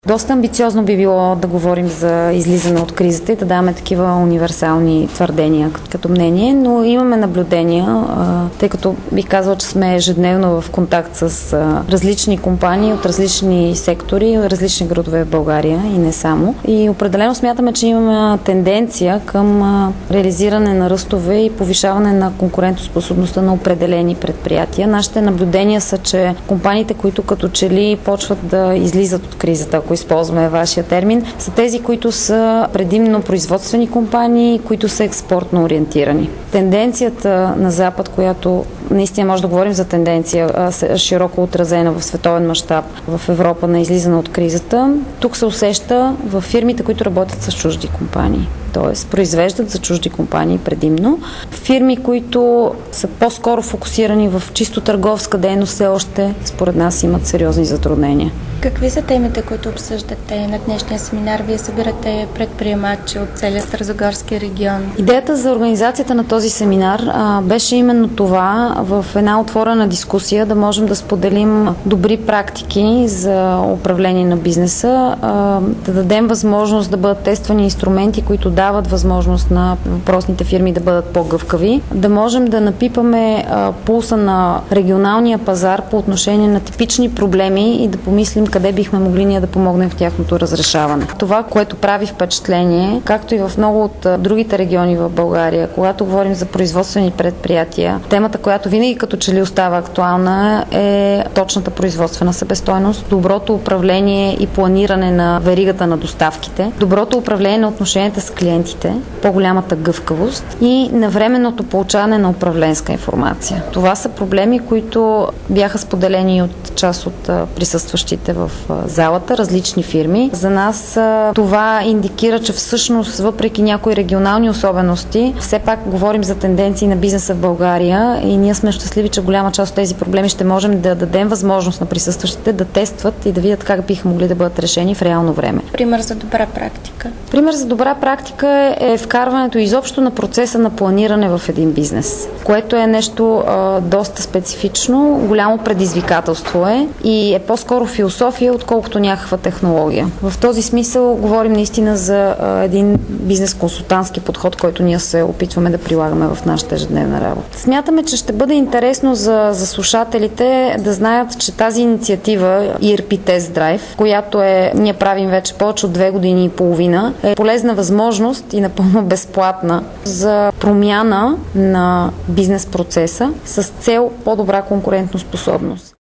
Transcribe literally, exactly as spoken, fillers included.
Доста амбициозно би било да говорим за излизане от кризата и да даваме такива универсални твърдения като мнение, но имаме наблюдения, тъй като бих казала, че сме ежедневно в контакт с различни компании от различни сектори, различни градове в България и не само. И определено смятаме, че имаме тенденция към реализиране на ръстове и повишаване на конкурентоспособността на определени предприятия. Нашите наблюдения са, че компаниите, които като че ли почват да излизат от кризата, ако използваме вашия термин, са тези, които са предимно производствени компании, които са експортно ориентирани. Тенденцията на Запад, която наистина може да говорим за тенденция, широко отразена в световен мащаб в Европа на излизане от кризата, тук се усеща в фирмите, които работят с чужди компании. Т.е. произвеждат за чужди компании предимно. Фирми, които са по-скоро фокусирани в чисто търговска дейност, все още според нас имат сериозни затруднения. Какви са темите, които обсъждате на днешния семинар? Вие събирате предприемачи от целия Старозагорски регион. Идеята за организацията на този семинар а, беше именно това, в една отворена дискусия да можем да споделим добри практики за управление на бизнеса, а, да дадем възможност да бъдат тествани инструменти, които дават възможност на въпросните фирми да бъдат по-гъвкави, да можем да напипаме а, пулса на регионалния пазар по отношение на типични проблеми и да помислим къде бихме могли ние да помогнем в тяхното разрешаване. Това, което прави впечатление, както и в много от другите региони в България, когато говорим за производствени предприятия, темата, която винаги като че ли остава актуална, е точната производствена себестойност, доброто управление и планиране на веригата на доставките, доброто управление на отношенията с клиентите, по-голямата гъвкавост и навременното получаване на управленска информация. Това са проблеми, които бяха споделени от част от присъстващите в залата, различни фирми. За нас това индикира, че всъщност, въпреки някои регионални особености, все пак говорим за тенденции на бизнеса в България и ние сме щастливи, че голяма част от тези проблеми ще можем да дадем възможност на присъстващите да тестват и да видят как биха могли да бъдат решени в реално време. Пример за добра практика. Пример за добра практика е вкарването изобщо на процеса на планиране в един бизнес, което е нещо а, доста специфично, голямо предизвикателство е и е по-скоро философия, отколкото някаква технология. В този смисъл говорим наистина за а, един бизнес-консултантски подход, който ние се опитваме да прилагаме в нашата ежедневна работа. Смятаме, че ще бъде интересно за, за слушателите да знаят, че тази инициатива и ар пи Test Drive, която е, ние правим вече повече от две години и половина, е полезна възможност и напълно безплатна за промяна на бизнес процеса с цел по-добра конкурентоспособност.